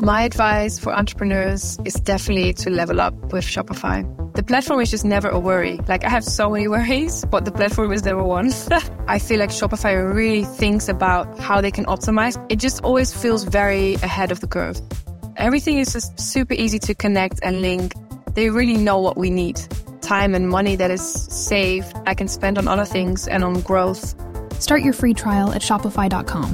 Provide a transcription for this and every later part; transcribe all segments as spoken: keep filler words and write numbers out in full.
My advice for entrepreneurs is definitely to level up with Shopify. The platform is just never a worry. Like, I have so many worries, but the platform is never one. I feel like Shopify really thinks about how they can optimize. It just always feels very ahead of the curve. Everything is just super easy to connect and link. They really know what we need. Time and money that is saved, I can spend on other things and on growth. Start your free trial at shopify dot com.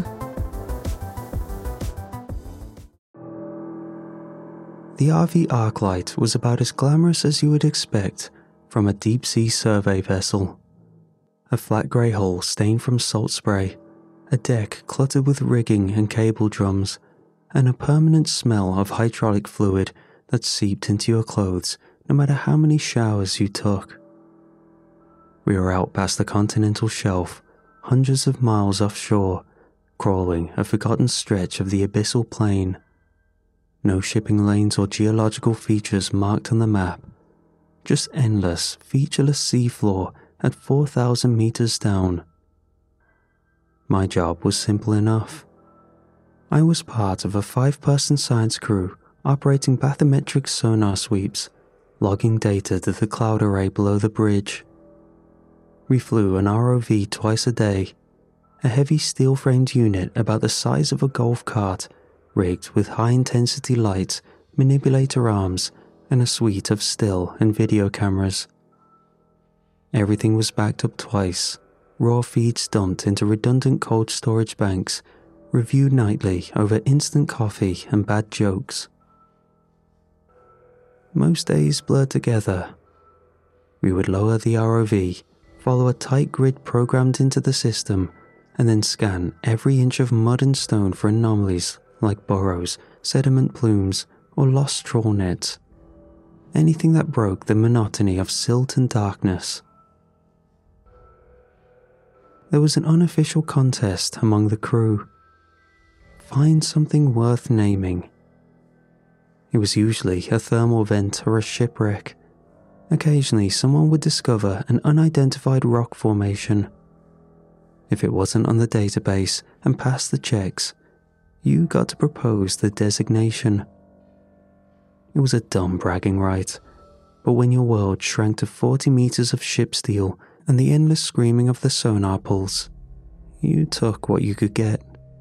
The R V Arclight was about as glamorous as you would expect from a deep-sea survey vessel. A flat grey hull stained from salt spray, a deck cluttered with rigging and cable drums, and a permanent smell of hydraulic fluid that seeped into your clothes no matter how many showers you took. We were out past the continental shelf, hundreds of miles offshore, crawling a forgotten stretch of the abyssal plain. No shipping lanes or geological features marked on the map, just endless, featureless seafloor at four thousand meters down. My job was simple enough. I was part of a five-person science crew operating bathymetric sonar sweeps, logging data to the cloud array below the bridge. We flew an R O V twice a day, a heavy steel-framed unit about the size of a golf cart, rigged with high-intensity lights, manipulator arms, and a suite of still and video cameras. Everything was backed up twice, raw feeds dumped into redundant cold storage banks, reviewed nightly over instant coffee and bad jokes. Most days blurred together. We would lower the R O V, follow a tight grid programmed into the system, and then scan every inch of mud and stone for anomalies like burrows, sediment plumes, or lost trawl nets. Anything that broke the monotony of silt and darkness. There was an unofficial contest among the crew. Find something worth naming. It was usually a thermal vent or a shipwreck. Occasionally, someone would discover an unidentified rock formation. If it wasn't on the database and passed the checks, you got to propose the designation. It was a dumb bragging right, but when your world shrank to forty meters of ship steel and the endless screaming of the sonar pulse, you took what you could get.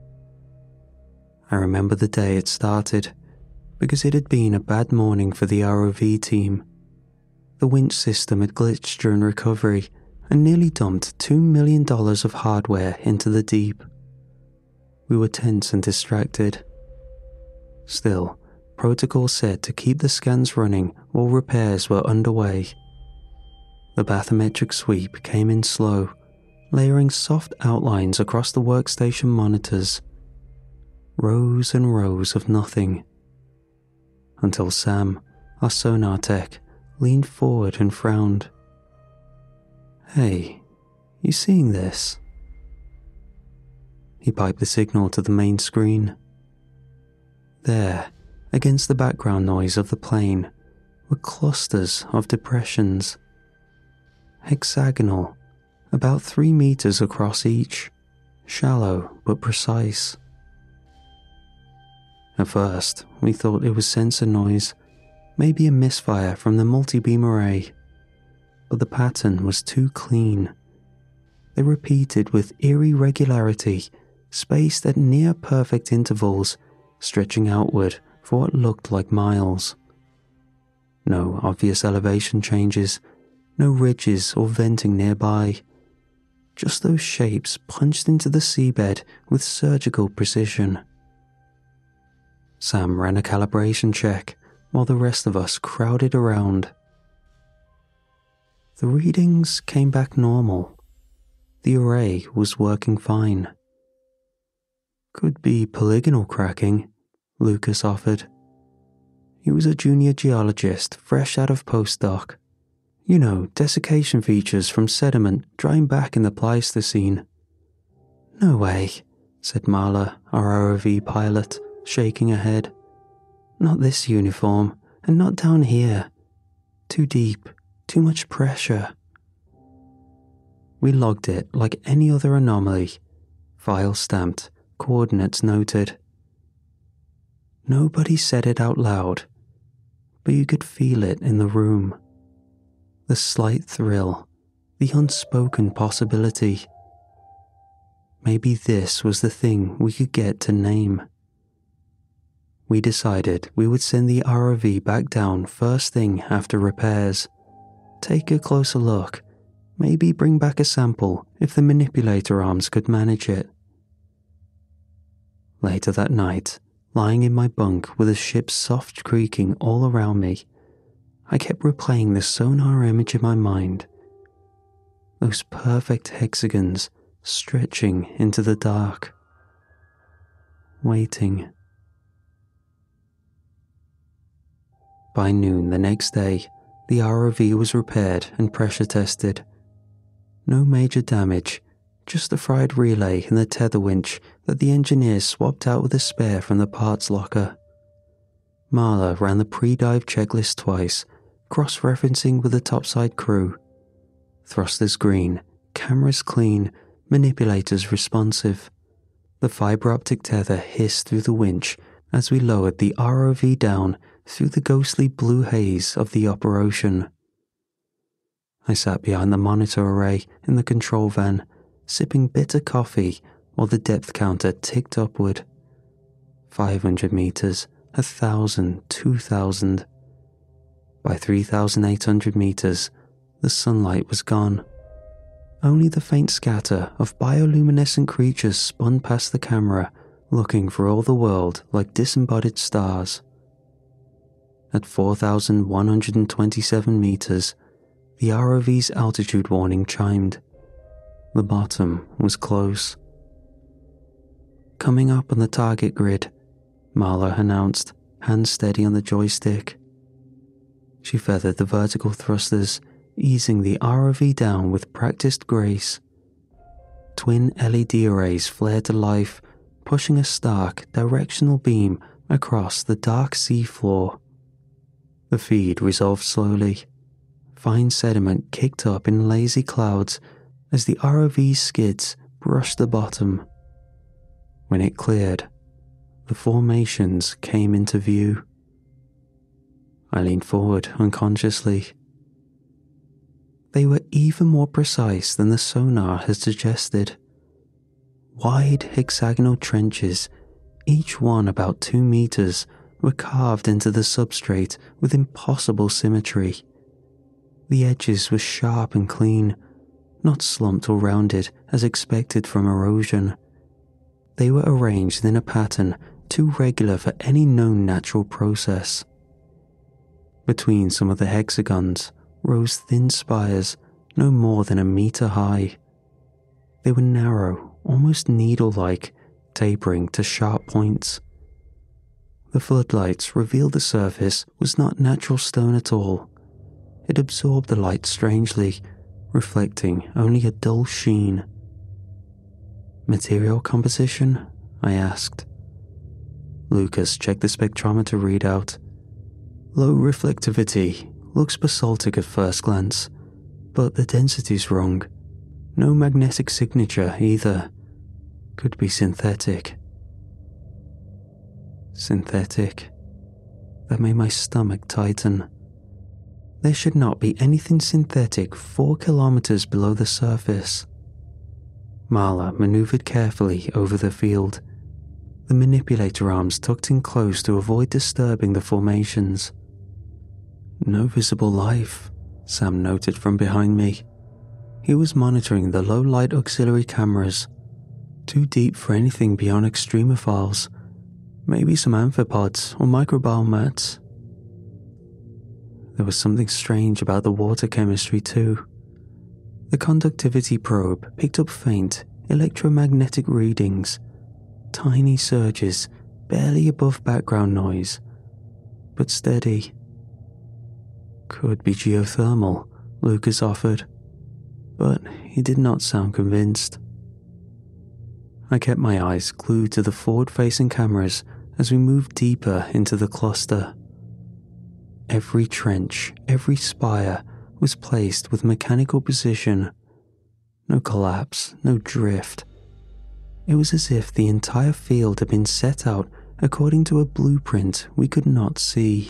I remember the day it started, because it had been a bad morning for the R O V team. The winch system had glitched during recovery and nearly dumped two million dollars of hardware into the deep. We were tense and distracted. Still, protocol said to keep the scans running while repairs were underway. The bathymetric sweep came in slow, layering soft outlines across the workstation monitors. Rows and rows of nothing. Until Sam, our sonar tech, leaned forward and frowned. "Hey, you seeing this?" He piped the signal to the main screen. There, against the background noise of the plane, were clusters of depressions. Hexagonal, about three meters across each, shallow but precise. At first, we thought it was sensor noise, maybe a misfire from the multi-beam array, but the pattern was too clean. They repeated with eerie regularity, spaced at near-perfect intervals, stretching outward for what looked like miles. No obvious elevation changes, no ridges or venting nearby, just those shapes punched into the seabed with surgical precision. Sam ran a calibration check, while the rest of us crowded around. The readings came back normal. The array was working fine. "Could be polygonal cracking," Lucas offered. He was a junior geologist fresh out of postdoc. You know, desiccation features from sediment drying back in the Pleistocene. "No way," said Marla, our R O V pilot, shaking her head. "Not this uniform, and not down here. Too deep, too much pressure." We logged it like any other anomaly. File stamped, coordinates noted. Nobody said it out loud, but you could feel it in the room. The slight thrill, the unspoken possibility. Maybe this was the thing we could get to name. We decided we would send the R O V back down first thing after repairs, take a closer look, maybe bring back a sample if the manipulator arms could manage it. Later that night, lying in my bunk with the ship's soft creaking all around me, I kept replaying the sonar image in my mind. Those perfect hexagons stretching into the dark. Waiting. By noon the next day, the R O V was repaired and pressure tested. No major damage, just a fried relay and the tether winch that the engineers swapped out with a spare from the parts locker. Marla ran the pre-dive checklist twice, cross-referencing with the topside crew. Thrusters green, cameras clean, manipulators responsive. The fibre optic tether hissed through the winch as we lowered the R O V down through the ghostly blue haze of the upper ocean. I sat behind the monitor array in the control van, sipping bitter coffee while the depth counter ticked upward. five hundred meters, a thousand, two thousand. By three thousand eight hundred meters, the sunlight was gone. Only the faint scatter of bioluminescent creatures spun past the camera, looking for all the world like disembodied stars. At four thousand one hundred twenty-seven meters, the R O V's altitude warning chimed. The bottom was close. Coming up on the target grid, Marla announced, hands steady on the joystick. She feathered the vertical thrusters, easing the R O V down with practiced grace. Twin L E D arrays flared to life, pushing a stark, directional beam across the dark sea floor. The feed resolved slowly. Fine sediment kicked up in lazy clouds as the R O V's skids brushed the bottom. When it cleared, the formations came into view. I leaned forward unconsciously. They were even more precise than the sonar had suggested. Wide hexagonal trenches, each one about two meters, were carved into the substrate with impossible symmetry. The edges were sharp and clean, not slumped or rounded as expected from erosion. They were arranged in a pattern too regular for any known natural process. Between some of the hexagons rose thin spires no more than a meter high. They were narrow, almost needle-like, tapering to sharp points. The floodlights revealed the surface was not natural stone at all. It absorbed the light strangely, reflecting only a dull sheen. Material composition? I asked. Lucas checked the spectrometer readout. Low reflectivity, looks basaltic at first glance, but the density's wrong. No magnetic signature either. Could be synthetic. Synthetic. That made my stomach tighten. There should not be anything synthetic four kilometers below the surface. Marla maneuvered carefully over the field, the manipulator arms tucked in close to avoid disturbing the formations. No visible life, Sam noted from behind me. He was monitoring the low-light auxiliary cameras, too deep for anything beyond extremophiles, maybe some amphipods or microbiomats. There was something strange about the water chemistry too. The conductivity probe picked up faint electromagnetic readings, tiny surges barely above background noise, but steady. Could be geothermal, Lucas offered, but he did not sound convinced. I kept my eyes glued to the forward-facing cameras as we moved deeper into the cluster. Every trench, every spire was placed with mechanical precision. No collapse, no drift. It was as if the entire field had been set out according to a blueprint we could not see.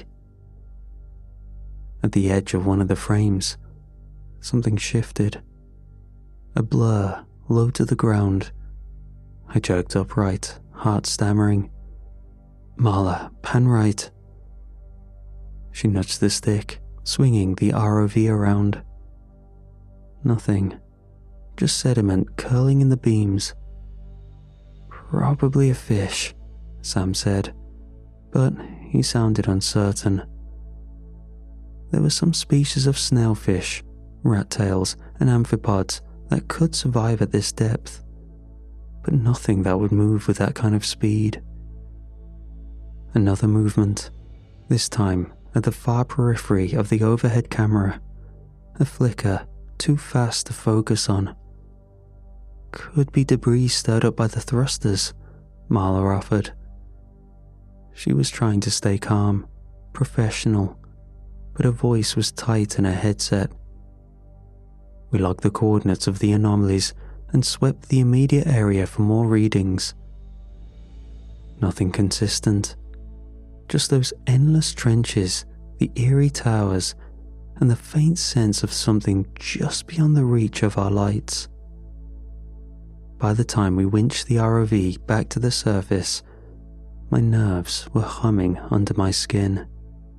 At the edge of one of the frames, something shifted. A blur, low to the ground. I jerked upright, heart stammering. "Marla, pan right." She nudged the stick, swinging the R O V around. Nothing. Just sediment curling in the beams. "Probably a fish," Sam said, but he sounded uncertain. There were some species of snailfish, rat tails, and amphipods that could survive at this depth, but nothing that would move with that kind of speed. Another movement, this time at the far periphery of the overhead camera, a flicker too fast to focus on. "Could be debris stirred up by the thrusters," Marla offered. She was trying to stay calm, professional, but her voice was tight in her headset. We logged the coordinates of the anomalies and swept the immediate area for more readings. Nothing consistent. Just those endless trenches, the eerie towers, and the faint sense of something just beyond the reach of our lights. By the time we winched the R O V back to the surface, my nerves were humming under my skin.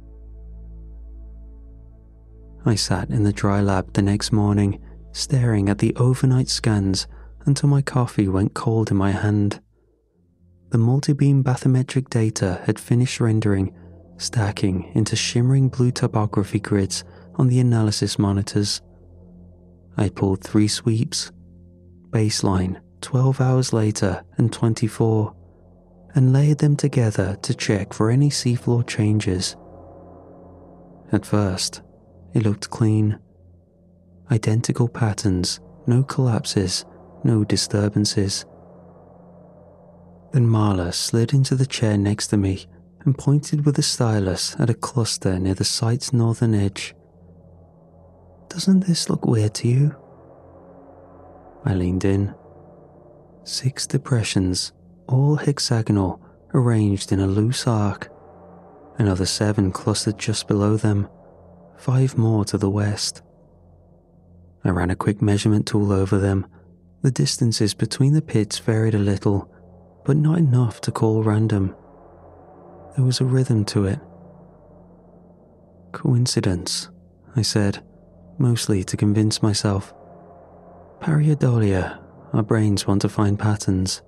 I sat in the dry lab the next morning, staring at the overnight scans until my coffee went cold in my hand. The multi-beam bathymetric data had finished rendering, stacking into shimmering blue topography grids on the analysis monitors. I pulled three sweeps, baseline, twelve hours later, and twenty-four, and layered them together to check for any seafloor changes. At first, it looked clean. Identical patterns, no collapses, no disturbances. Then Marla slid into the chair next to me and pointed with a stylus at a cluster near the site's northern edge. "Doesn't this look weird to you?" I leaned in. Six depressions, all hexagonal, arranged in a loose arc. Another seven clustered just below them, five more to the west. I ran a quick measurement tool over them. The distances between the pits varied a little, but not enough to call random. There was a rhythm to it. "Coincidence," I said, mostly to convince myself. "Pareidolia, our brains want to find patterns."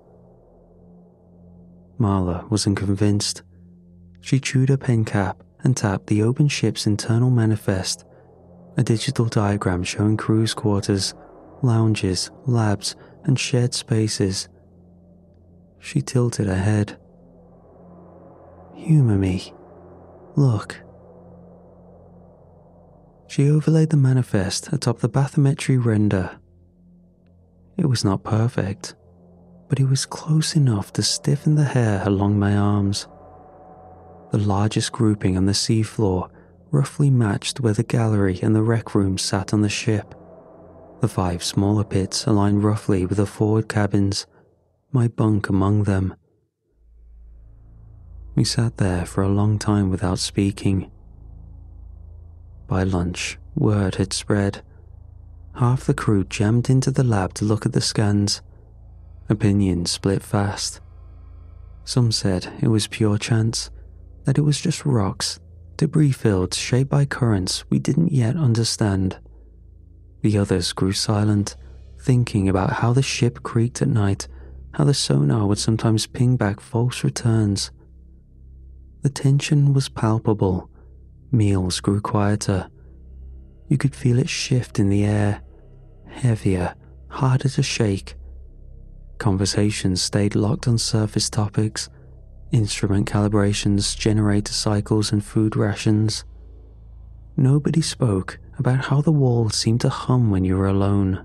Marla wasn't convinced. She chewed her pen cap and tapped the open ship's internal manifest, a digital diagram showing crew's quarters, lounges, labs, and shared spaces. She tilted her head. "Humour me. Look." She overlaid the manifest atop the bathymetry render. It was not perfect, but it was close enough to stiffen the hair along my arms. The largest grouping on the seafloor roughly matched where the gallery and the rec room sat on the ship. The five smaller pits aligned roughly with the forward cabins, my bunk among them. We sat there for a long time without speaking. By lunch, word had spread. Half the crew jammed into the lab to look at the scans. Opinions split fast. Some said it was pure chance, that it was just rocks, debris fields shaped by currents we didn't yet understand. The others grew silent, thinking about how the ship creaked at night, how the sonar would sometimes ping back false returns. The tension was palpable. Meals grew quieter. You could feel it shift in the air, heavier, harder to shake. Conversations stayed locked on surface topics, instrument calibrations, generator cycles, and food rations. Nobody spoke about how the walls seemed to hum when you were alone.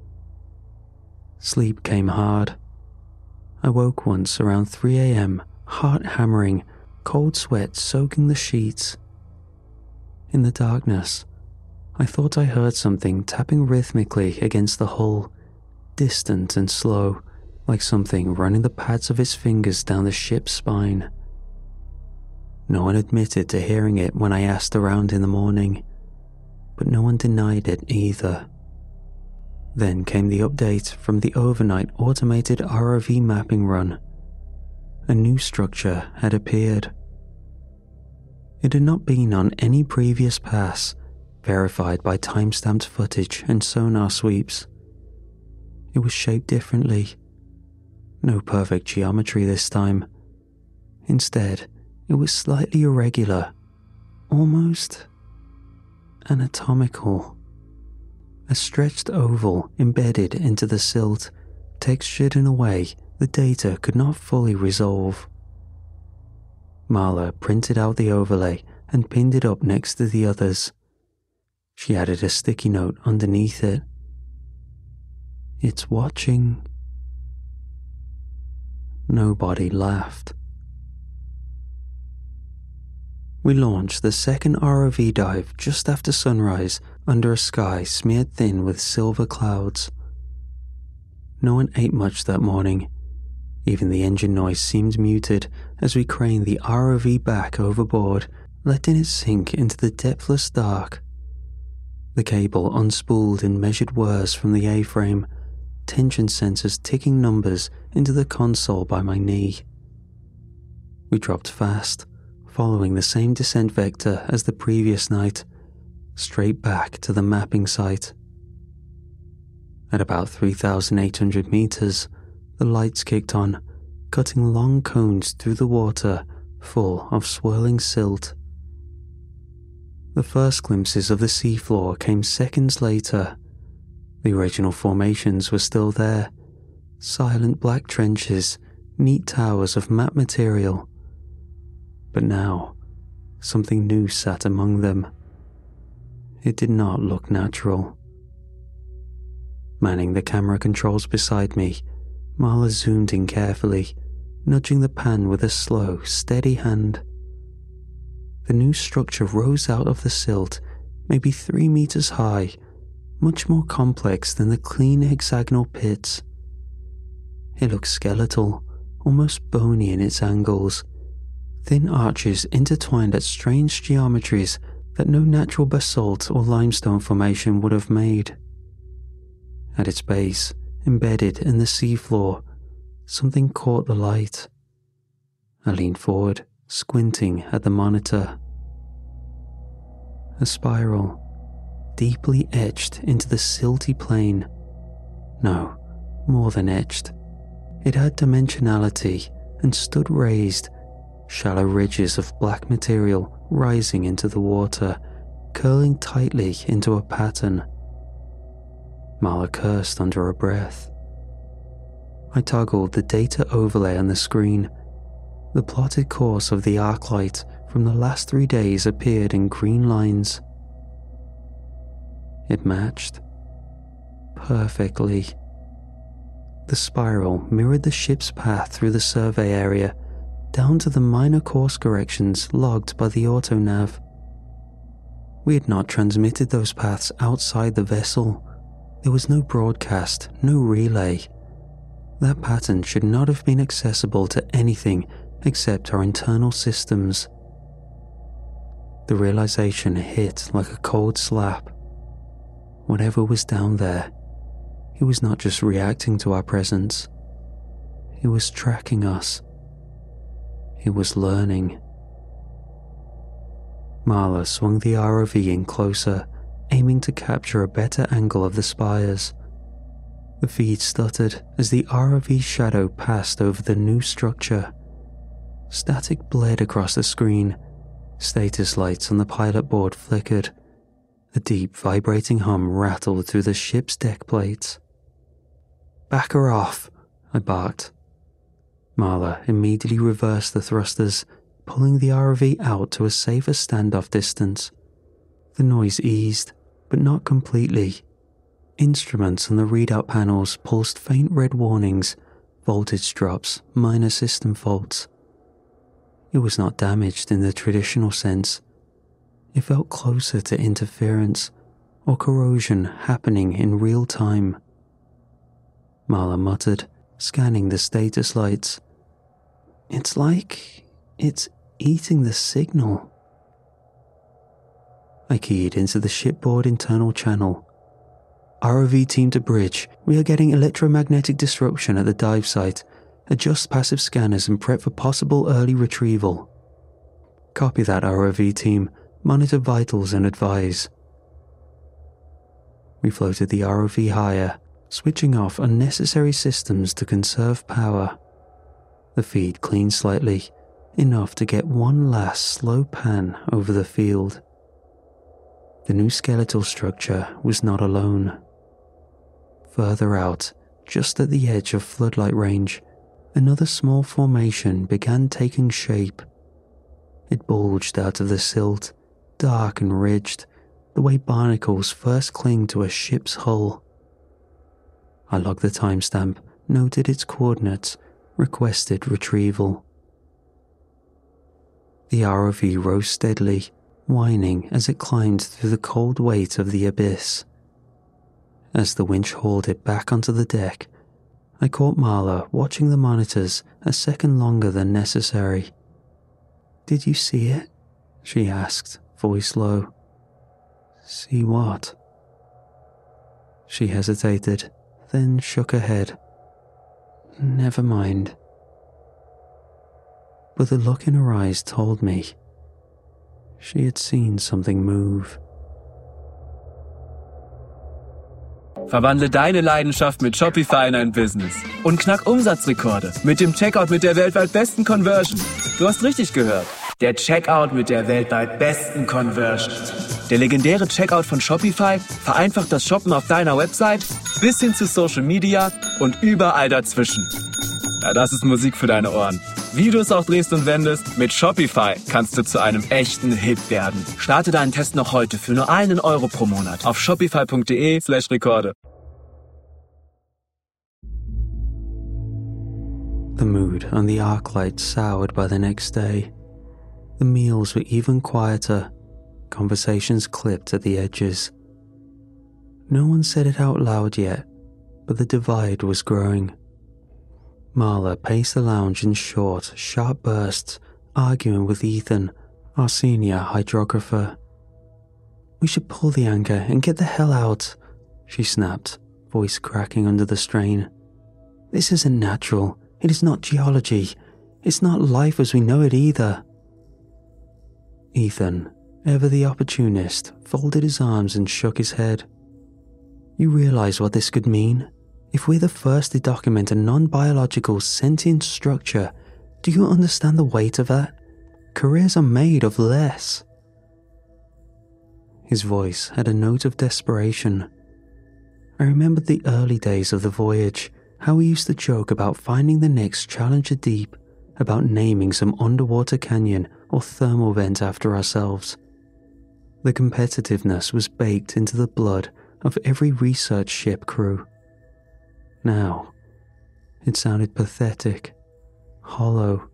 Sleep came hard. I woke once around three a.m., heart hammering, cold sweat soaking the sheets. In the darkness, I thought I heard something tapping rhythmically against the hull, distant and slow, like something running the pads of its fingers down the ship's spine. No one admitted to hearing it when I asked around in the morning, but no one denied it either. Then came the update from the overnight automated R O V mapping run. A new structure had appeared. It had not been on any previous pass, verified by time-stamped footage and sonar sweeps. It was shaped differently. No perfect geometry this time. Instead, it was slightly irregular, almost anatomical. A stretched oval embedded into the silt, textured in a way the data could not fully resolve. Marla printed out the overlay and pinned it up next to the others. She added a sticky note underneath it. "It's watching." Nobody laughed. We launched the second R O V dive just after sunrise under a sky smeared thin with silver clouds. No one ate much that morning. Even the engine noise seemed muted as we craned the R O V back overboard, letting it sink into the depthless dark. The cable unspooled in measured whirs from the A-frame, tension sensors ticking numbers into the console by my knee. We dropped fast, following the same descent vector as the previous night, straight back to the mapping site. At about three thousand eight hundred meters, the lights kicked on, cutting long cones through the water full of swirling silt. The first glimpses of the seafloor came seconds later. The original formations were still there, silent black trenches, neat towers of map material. But now, something new sat among them. It did not look natural. Manning the camera controls beside me, Marla zoomed in carefully, nudging the pan with a slow, steady hand. The new structure rose out of the silt, maybe three meters high, much more complex than the clean hexagonal pits. It looked skeletal, almost bony in its angles, thin arches intertwined at strange geometries that no natural basalt or limestone formation would have made. At its base, embedded in the seafloor, something caught the light. I leaned forward, squinting at the monitor. A spiral, deeply etched into the silty plain. No, more than etched. It had dimensionality and stood raised, shallow ridges of black material rising into the water, curling tightly into a pattern. Marla cursed under her breath. I toggled the data overlay on the screen. The plotted course of the arc light from the last three days appeared in green lines. It matched perfectly. The spiral mirrored the ship's path through the survey area, down to the minor course corrections logged by the autonav. We had not transmitted those paths outside the vessel. There was no broadcast, no relay. That pattern should not have been accessible to anything except our internal systems. The realization hit like a cold slap. Whatever was down there, it was not just reacting to our presence. It was tracking us. It was learning. Marla swung the R O V in closer, aiming to capture a better angle of the spires. The feed stuttered as the R O V shadow passed over the new structure. Static bled across the screen. Status lights on the pilot board flickered. A deep vibrating hum rattled through the ship's deck plates. "Back her off," I barked. Marla immediately reversed the thrusters, pulling the R O V out to a safer standoff distance. The noise eased, but not completely. Instruments on the readout panels pulsed faint red warnings, voltage drops, minor system faults. It was not damaged in the traditional sense. It felt closer to interference or corrosion happening in real time. Marla muttered, scanning the status lights. "It's like it's eating the signal. I keyed into the shipboard internal channel. R O V team to bridge. We are getting electromagnetic disruption at the dive site. Adjust passive scanners and prep for possible early retrieval. Copy that, R O V team. Monitor vitals and advise. We floated the R O V higher, switching off unnecessary systems to conserve power. The feed cleaned slightly, enough to get one last slow pan over the field. The new skeletal structure was not alone. Further out, just at the edge of floodlight range, another small formation began taking shape. It bulged out of the silt, dark and ridged, the way barnacles first cling to a ship's hull. I logged the timestamp, noted its coordinates, requested retrieval. The R O V rose steadily, whining as it climbed through the cold weight of the abyss. As the winch hauled it back onto the deck, I caught Marla watching the monitors a second longer than necessary. "Did you see it?" she asked, voice low. "See what?" She hesitated, then shook her head. "Never mind." But the look in her eyes told me she had seen something move. Verwandle deine Leidenschaft mit Shopify in ein Business und knack Umsatzrekorde mit dem Checkout mit der weltweit besten Conversion. Du hast richtig gehört. Der Checkout mit der weltweit besten Conversion. Der legendäre Checkout von Shopify vereinfacht das Shoppen auf deiner Website bis hin zu Social Media und überall dazwischen. Ja, das ist Musik für deine Ohren. Wie du es auch drehst und wendest, mit Shopify kannst du zu einem echten Hit werden. Starte deinen Test noch heute für nur einen Euro pro Monat auf shopify.de slash Rekorde. The mood on the Arclight soured by the next day. The meals were even quieter, conversations clipped at the edges. No one said it out loud yet, but the divide was growing. Marla paced the lounge in short, sharp bursts, arguing with Ethan, our senior hydrographer. "We should pull the anchor and get the hell out," she snapped, voice cracking under the strain. "This isn't natural. It is not geology. It's not life as we know it either." Ethan, ever the opportunist, folded his arms and shook his head. "You realize what this could mean? If we're the first to document a non-biological sentient structure, do you understand the weight of that? Careers are made of less." His voice had a note of desperation. I remembered the early days of the voyage, how we used to joke about finding the next Challenger Deep, about naming some underwater canyon or thermal vent after ourselves. The competitiveness was baked into the blood of every research ship crew. Now, it sounded pathetic, hollow.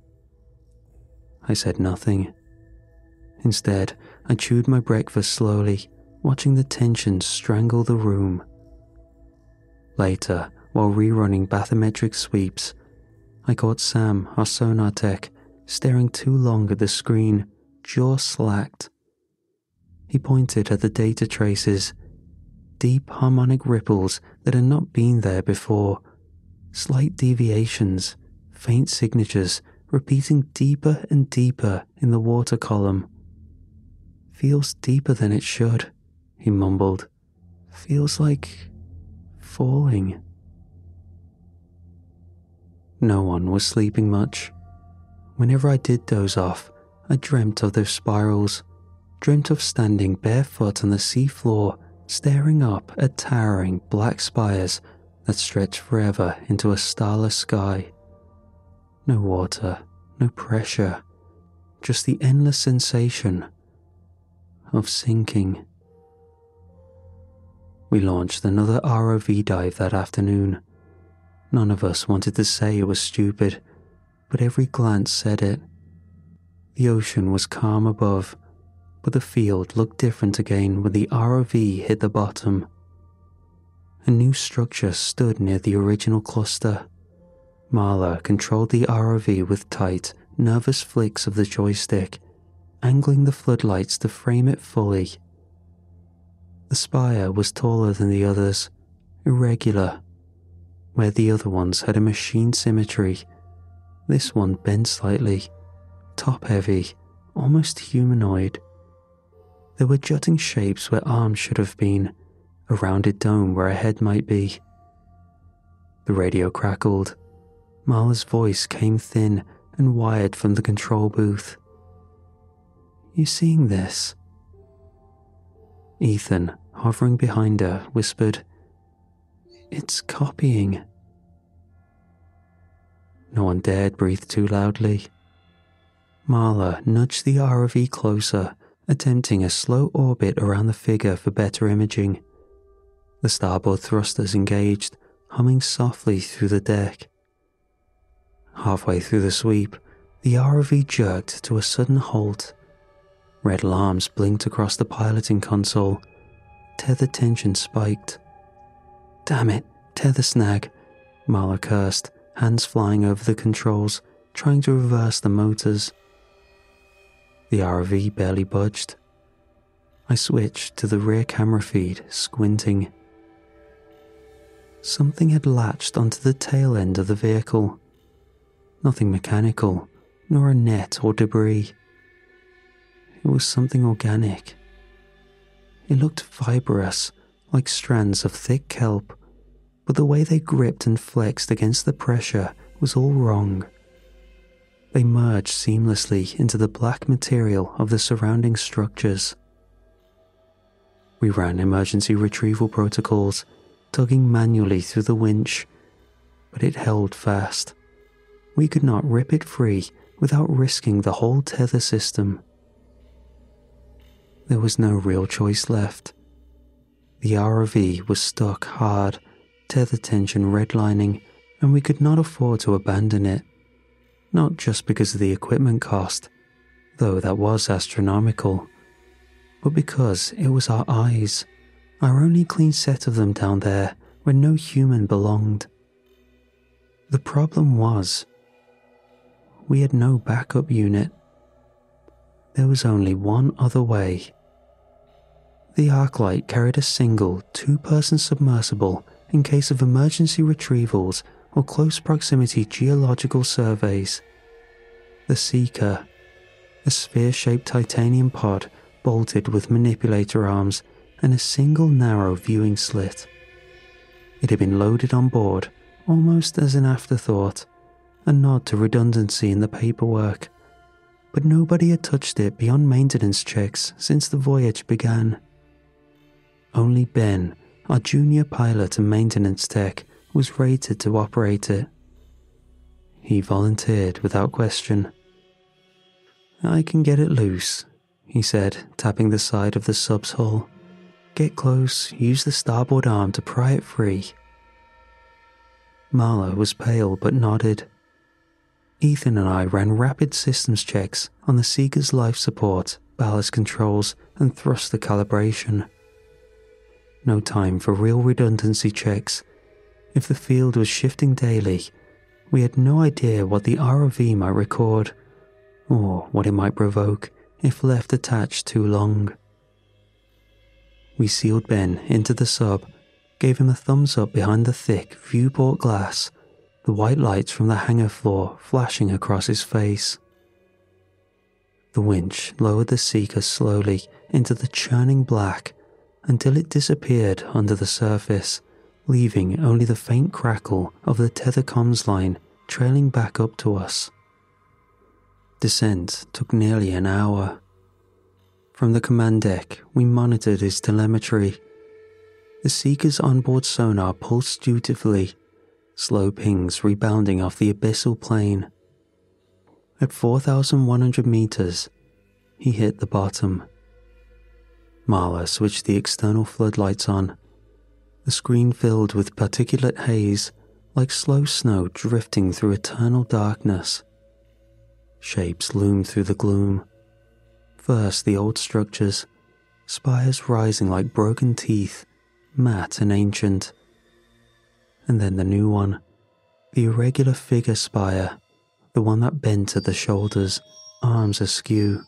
I said nothing. Instead, I chewed my breakfast slowly, watching the tension strangle the room. Later, while rerunning bathymetric sweeps, I caught Sam, our sonar tech, staring too long at the screen, jaw slacked. He pointed at the data traces, deep harmonic ripples that had not been there before, slight deviations, faint signatures repeating deeper and deeper in the water column. "Feels deeper than it should," he mumbled. "Feels like falling." No one was sleeping much. Whenever I did doze off, I dreamt of those spirals, dreamt of standing barefoot on the seafloor, staring up at towering black spires that stretched forever into a starless sky. No water, no pressure, just the endless sensation of sinking. We launched another R O V dive that afternoon. None of us wanted to say it was stupid, but every glance said it. The ocean was calm above, but the field looked different again when the R O V hit the bottom. A new structure stood near the original cluster. Marla controlled the R O V with tight, nervous flicks of the joystick, angling the floodlights to frame it fully. The spire was taller than the others, irregular. Where the other ones had a machine symmetry, this one bent slightly, top-heavy, almost humanoid. There were jutting shapes where arms should have been, a rounded dome where a head might be. The radio crackled. Marla's voice came thin and wired from the control booth. "You seeing this?" Ethan, hovering behind her, whispered, "It's copying." No one dared breathe too loudly. Marla nudged the R O V closer, attempting a slow orbit around the figure for better imaging. The starboard thrusters engaged, humming softly through the deck. Halfway through the sweep, the R O V jerked to a sudden halt. Red alarms blinked across the piloting console. Tether tension spiked. "Damn it, tether snag," Marla cursed, hands flying over the controls, trying to reverse the motors. The R O V barely budged. I switched to the rear camera feed, squinting. Something had latched onto the tail end of the vehicle. Nothing mechanical, nor a net or debris. It was something organic. It looked fibrous, like strands of thick kelp, but the way they gripped and flexed against the pressure was all wrong. They merged seamlessly into the black material of the surrounding structures. We ran emergency retrieval protocols, tugging manually through the winch, but it held fast. We could not rip it free without risking the whole tether system. There was no real choice left. The R O V was stuck hard, tether tension redlining, and we could not afford to abandon it. Not just because of the equipment cost, though that was astronomical, but because it was our eyes, our only clean set of them down there where no human belonged. The problem was, we had no backup unit. There was only one other way. The Arclight carried a single, two-person submersible in case of emergency retrievals or close proximity geological surveys. The Seeker, a sphere-shaped titanium pod bolted with manipulator arms and a single narrow viewing slit. It had been loaded on board almost as an afterthought, a nod to redundancy in the paperwork, but nobody had touched it beyond maintenance checks since the voyage began. Only Ben, our junior pilot and maintenance tech, was rated to operate it. He volunteered without question. "I can get it loose," he said, tapping the side of the sub's hull. "Get close, use the starboard arm to pry it free." Marla was pale but nodded. Ethan and I ran rapid systems checks on the Seeker's life support, ballast controls, and thruster calibration. No time for real redundancy checks. If the field was shifting daily, we had no idea what the R O V might record, or what it might provoke if left attached too long. We sealed Ben into the sub, gave him a thumbs up behind the thick viewport glass, the white lights from the hangar floor flashing across his face. The winch lowered the Seeker slowly into the churning black until it disappeared under the surface, leaving only the faint crackle of the tether comms line trailing back up to us. Descent took nearly an hour. From the command deck, we monitored his telemetry. The Seeker's onboard sonar pulsed dutifully, slow pings rebounding off the abyssal plane. At four thousand one hundred meters, he hit the bottom. Marla switched the external floodlights on. The screen filled with particulate haze, like slow snow drifting through eternal darkness. Shapes loomed through the gloom. First the old structures, spires rising like broken teeth, matte and ancient. And then the new one, the irregular figure spire, the one that bent at the shoulders, arms askew.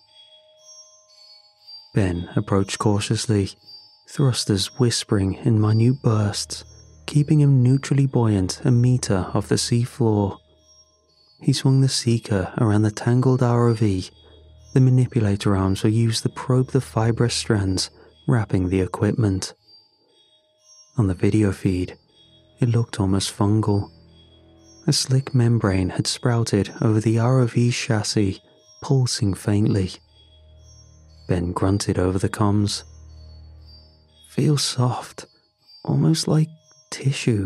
Ben approached cautiously, thrusters whispering in minute bursts, keeping him neutrally buoyant a metre off the sea floor. He swung the Seeker around the tangled R O V. The manipulator arms were used to probe the fibrous strands wrapping the equipment. On the video feed, it looked almost fungal. A slick membrane had sprouted over the R O V's chassis, pulsing faintly. Ben grunted over the comms. "Feels soft, almost like tissue."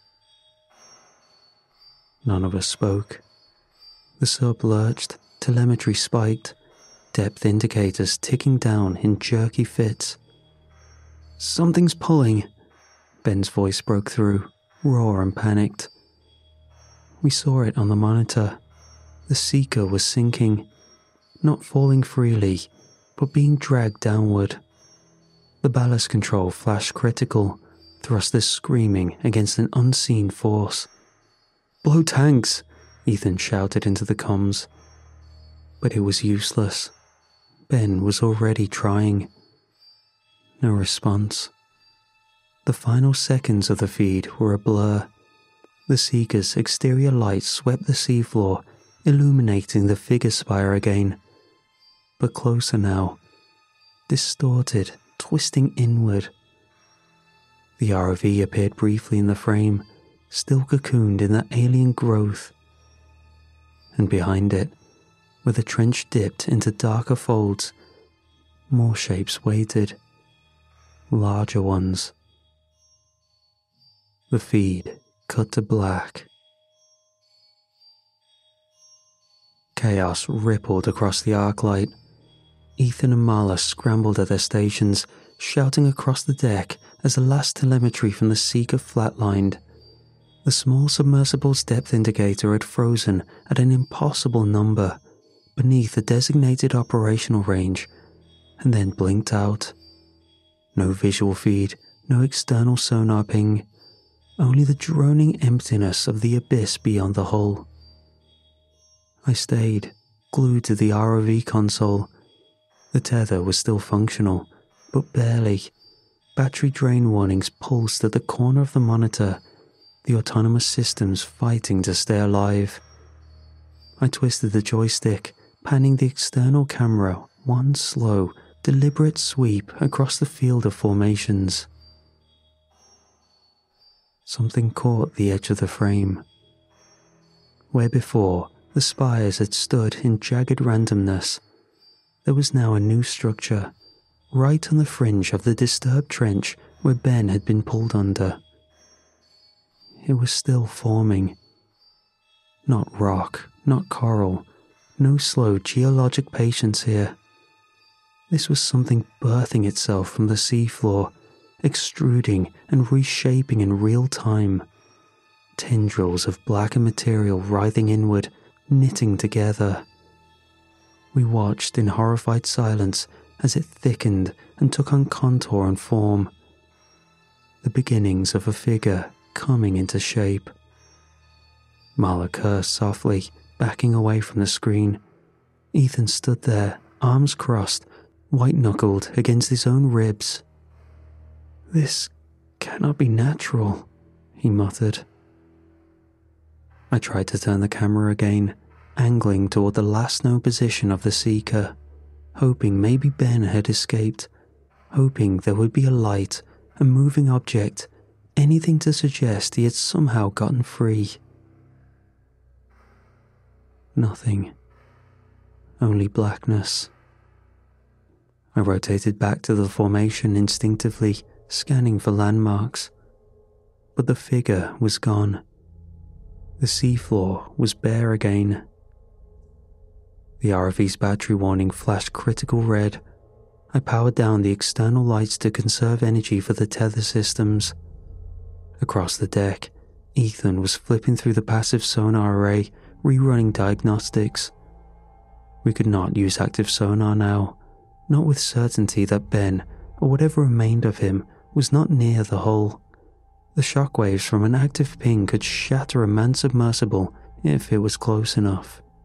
None of us spoke. The sub lurched, telemetry spiked, depth indicators ticking down in jerky fits. "Something's pulling," Ben's voice broke through, raw and panicked. We saw it on the monitor. The Seeker was sinking, not falling freely, but being dragged downward. The ballast control flashed critical, thrusters screaming against an unseen force. "Blow tanks!" Ethan shouted into the comms. But it was useless. Ben was already trying. No response. The final seconds of the feed were a blur. The Seeker's exterior lights swept the seafloor, illuminating the figure spire again. But closer now. Distorted, twisting inward. The R O V appeared briefly in the frame, still cocooned in that alien growth. And behind it, where the trench dipped into darker folds, more shapes waited. Larger ones. The feed cut to black. Chaos rippled across the arclight. Ethan and Marla scrambled at their stations, shouting across the deck as the last telemetry from the Seeker flatlined. The small submersible's depth indicator had frozen at an impossible number, beneath the designated operational range, and then blinked out. No visual feed, no external sonar ping, only the droning emptiness of the abyss beyond the hull. I stayed, glued to the R O V console. The tether was still functional, but barely. Battery drain warnings pulsed at the corner of the monitor, the autonomous systems fighting to stay alive. I twisted the joystick, panning the external camera, one slow, deliberate sweep across the field of formations. Something caught the edge of the frame. Where before the spires had stood in jagged randomness, there was now a new structure, right on the fringe of the disturbed trench where Ben had been pulled under. It was still forming. Not rock, not coral, no slow geologic patience here. This was something birthing itself from the seafloor, extruding and reshaping in real time. Tendrils of blackened material writhing inward, knitting together. We watched in horrified silence as it thickened and took on contour and form. The beginnings of a figure coming into shape. Marla cursed softly, backing away from the screen. Ethan stood there, arms crossed, white-knuckled against his own ribs. "This cannot be natural," he muttered. I tried to turn the camera again, angling toward the last known position of the Seeker, hoping maybe Ben had escaped, hoping there would be a light, a moving object, anything to suggest he had somehow gotten free. Nothing. Only blackness. I rotated back to the formation instinctively, scanning for landmarks. But the figure was gone. The seafloor was bare again. The R O V's battery warning flashed critical red. I powered down the external lights to conserve energy for the tether systems. Across the deck, Ethan was flipping through the passive sonar array, rerunning diagnostics. We could not use active sonar now, not with certainty that Ben, or whatever remained of him, was not near the hull. The shockwaves from an active ping could shatter a manned submersible if it was close enough.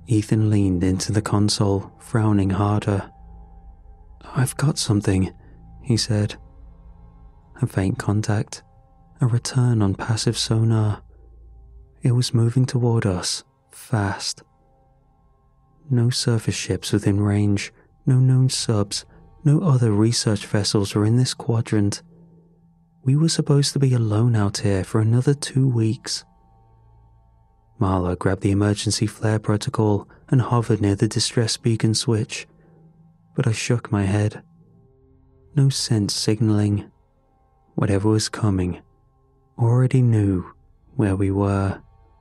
Ethan leaned into the console, frowning harder. "I've got something," he said. A faint contact, a return on passive sonar. It was moving toward us, fast. No surface ships within range, no known subs, no other research vessels were in this quadrant. We were supposed to be alone out here for another two weeks. Marla grabbed the emergency flare protocol and hovered near the distress beacon switch, but I shook my head. No sense signaling. Whatever was coming already knew where we were.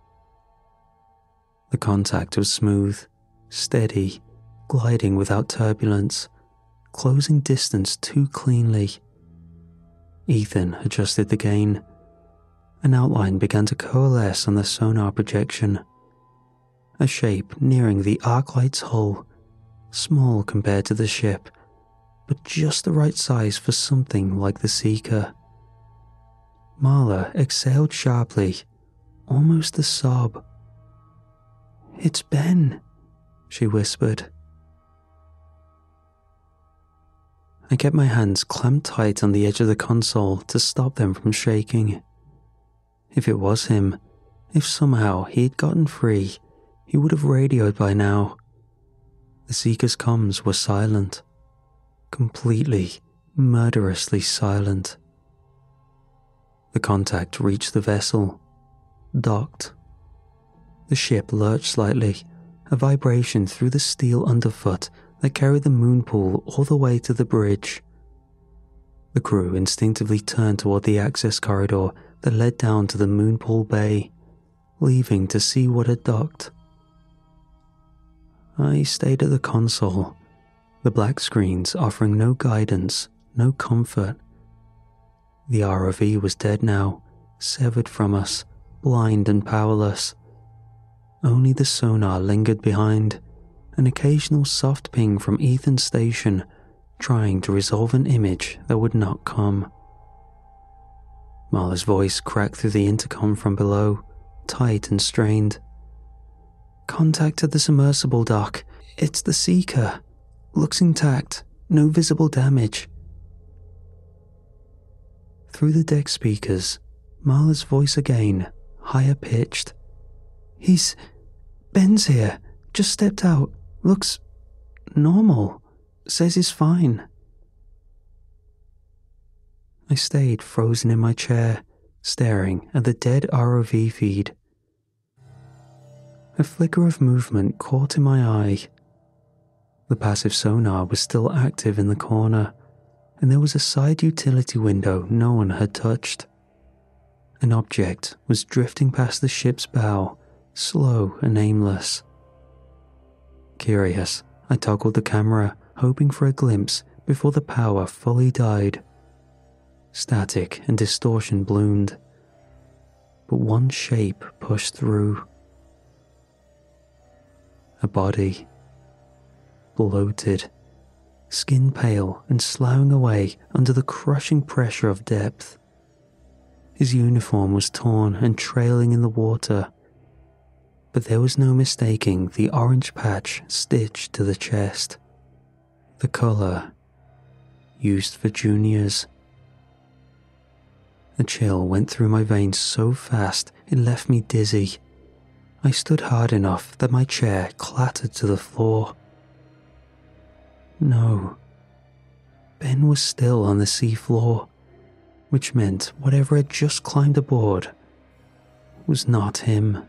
The contact was smooth, steady, gliding without turbulence, closing distance too cleanly. Ethan adjusted the gain. An outline began to coalesce on the sonar projection. A shape nearing the Arclight's hull, small compared to the ship, but just the right size for something like the Seeker. Marla exhaled sharply, almost a sob. "It's Ben," she whispered. I kept my hands clamped tight on the edge of the console to stop them from shaking. If it was him, if somehow he had gotten free, he would have radioed by now. The Seeker's comms were silent. Completely, murderously silent. The contact reached the vessel. Docked. The ship lurched slightly, a vibration through the steel underfoot that carried the moon pool all the way to the bridge. The crew instinctively turned toward the access corridor that led down to the moon pool bay, leaving to see what had docked. I stayed at the console, the black screens offering no guidance, no comfort. The R O V was dead now, severed from us, blind and powerless. Only the sonar lingered behind, an occasional soft ping from Ethan's station, trying to resolve an image that would not come. Marla's voice cracked through the intercom from below, tight and strained. "Contact at the submersible dock. It's the Seeker. Looks intact. No visible damage." Through the deck speakers, Marla's voice again, higher pitched. He's... Ben's here. Just stepped out. Looks... normal. Says he's fine." I stayed frozen in my chair, staring at the dead R O V feed. A flicker of movement caught in my eye. The passive sonar was still active in the corner, and there was a side utility window no one had touched. An object was drifting past the ship's bow, slow and aimless. Curious, I toggled the camera, hoping for a glimpse before the power fully died. Static and distortion bloomed, but one shape pushed through. A body. Bloated, skin pale and sloughing away under the crushing pressure of depth. His uniform was torn and trailing in the water, but there was no mistaking the orange patch stitched to the chest. The color used for juniors. A chill went through my veins so fast it left me dizzy. I stood hard enough that my chair clattered to the floor. No. Ben was still on the seafloor, which meant whatever had just climbed aboard was not him.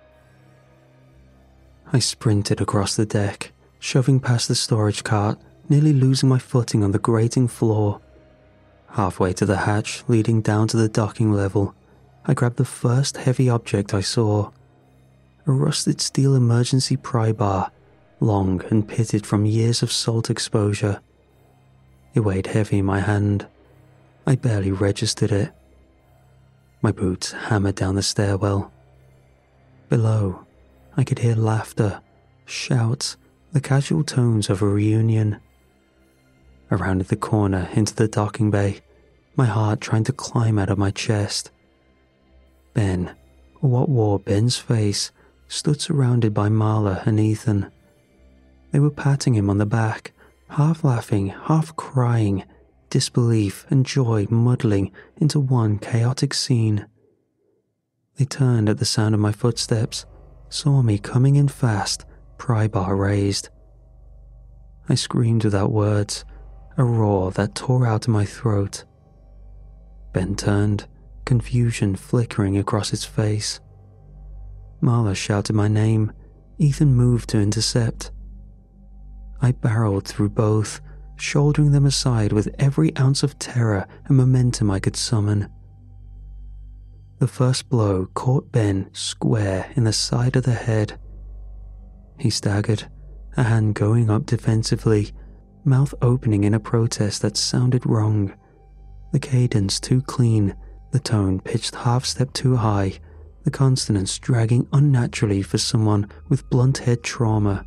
I sprinted across the deck, shoving past the storage cart, nearly losing my footing on the grating floor. Halfway to the hatch leading down to the docking level, I grabbed the first heavy object I saw. A rusted steel emergency pry bar, long and pitted from years of salt exposure. It weighed heavy in my hand. I barely registered it. My boots hammered down the stairwell. Below, I could hear laughter, shouts, the casual tones of a reunion. I rounded the corner into the docking bay, my heart trying to climb out of my chest. Ben, or what wore Ben's face, stood surrounded by Marla and Ethan. They were patting him on the back, half laughing, half crying, disbelief and joy muddling into one chaotic scene. They turned at the sound of my footsteps, saw me coming in fast, pry bar raised. I screamed without words, a roar that tore out of my throat. Ben turned, confusion flickering across his face. Marla shouted my name. Ethan moved to intercept. I barreled through both, shouldering them aside with every ounce of terror and momentum I could summon. The first blow caught Ben square in the side of the head. He staggered, a hand going up defensively, mouth opening in a protest that sounded wrong. The cadence too clean, the tone pitched half step too high, the consonants dragging unnaturally for someone with blunt head trauma.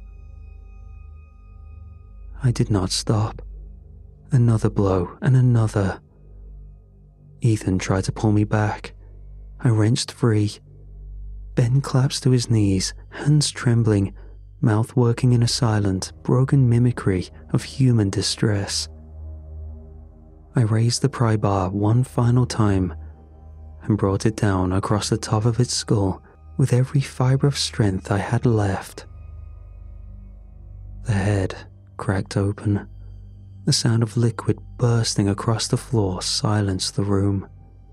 I did not stop. Another blow and another. Ethan tried to pull me back. I wrenched free. Ben collapsed to his knees, hands trembling, mouth working in a silent, broken mimicry of human distress. I raised the pry bar one final time and brought it down across the top of its skull with every fibre of strength I had left. The head cracked open. The sound of liquid bursting across the floor silenced the room.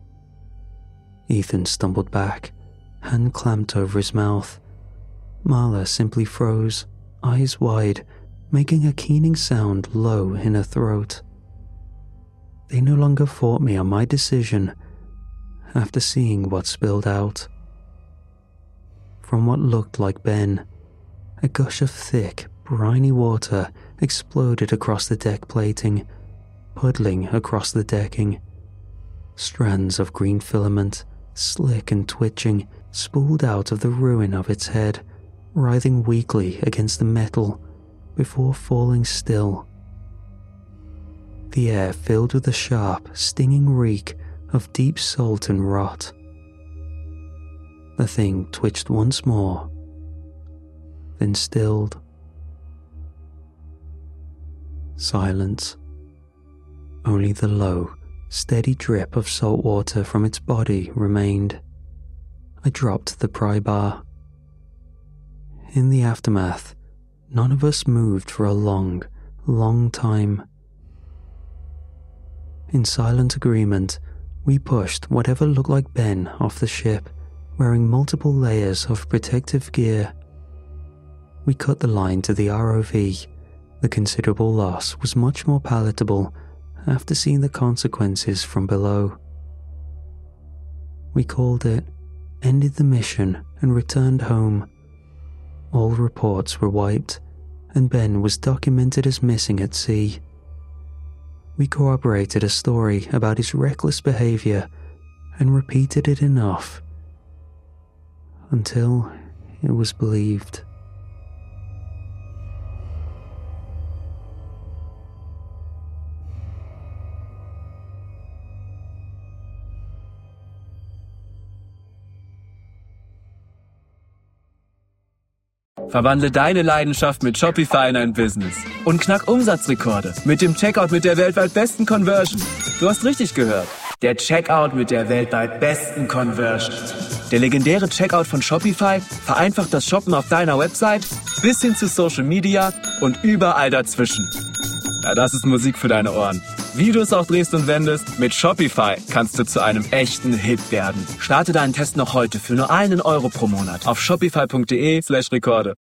Ethan stumbled back, hand clamped over his mouth. Marla simply froze, eyes wide, making a keening sound low in her throat. They no longer fought me on my decision after seeing what spilled out. From what looked like Ben, a gush of thick, briny water exploded across the deck plating, puddling across the decking. Strands of green filament, slick and twitching, spooled out of the ruin of its head, writhing weakly against the metal before falling still. The air filled with the sharp, stinging reek of deep salt and rot. The thing twitched once more, then stilled. Silence. Only the low, steady drip of salt water from its body remained. I dropped the pry bar. In the aftermath, none of us moved for a long, long time. In silent agreement, we pushed whatever looked like Ben off the ship, wearing multiple layers of protective gear. We cut the line to the R O V. The considerable loss was much more palatable after seeing the consequences from below. We called it, ended the mission, and returned home. All reports were wiped, and Ben was documented as missing at sea. We corroborated a story about his reckless behavior and repeated it enough until it was believed. Verwandle deine Leidenschaft mit Shopify in ein Business und knack Umsatzrekorde mit dem Checkout mit der weltweit besten Conversion. Du hast richtig gehört. Der Checkout mit der weltweit besten Conversion. Der legendäre Checkout von Shopify vereinfacht das Shoppen auf deiner Website bis hin zu Social Media und überall dazwischen. Ja, das ist Musik für deine Ohren. Wie du es auch drehst und wendest, mit Shopify kannst du zu einem echten Hit werden. Starte deinen Test noch heute für nur einen Euro pro Monat auf shopify punkt de slash Rekorde.